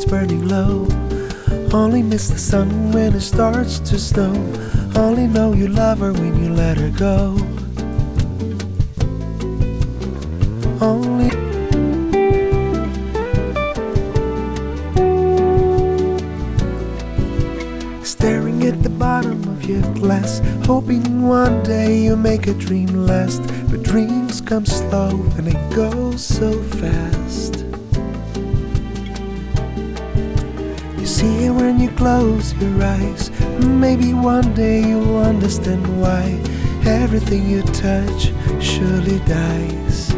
it's burning low. Only miss the sun when it starts to snow. Only know you love her when you let her go. Only staring at the bottom of your glass, hoping one day you'll make a dream last. But dreams come slow and they go so fast. You see it when you close your eyes. Maybe one day you'll understand why everything you touch surely dies.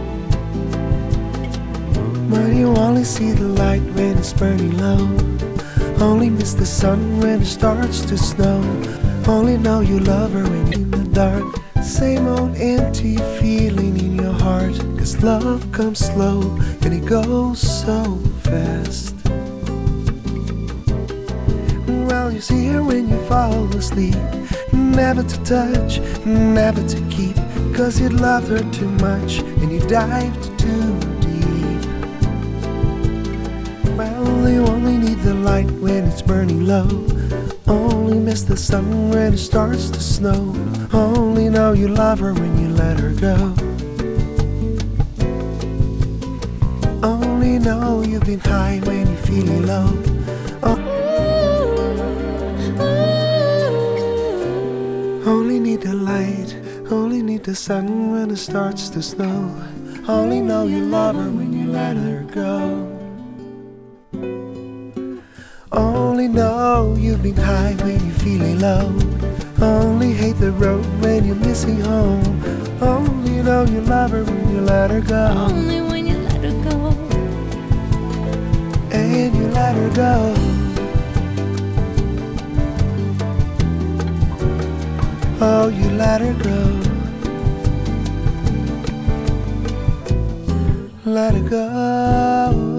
But you only see the light when it's burning low. Only miss the sun when it starts to snow. Only know you love her when you're in the dark. Same old empty feeling in your heart. 'Cause love comes slow and it goes so fast. Well, you see her when you fall asleep. Never to touch, never to keep. 'Cause you loved her too much and you dived too deep. Well, you only need the light when it's burning low. Only miss the sun when it starts to snow. Only know you love her when you let her go. Only know you've been high when you're feeling low. Only need the light, only need the sun when it starts to snow. Only know you love her when you let her go. Only know you've been high when you're feeling low. Only hate the road when you're missing home. Only know you love her when you let her go. Only when you let her go. And you let her go. Oh, you let her go. Let her go.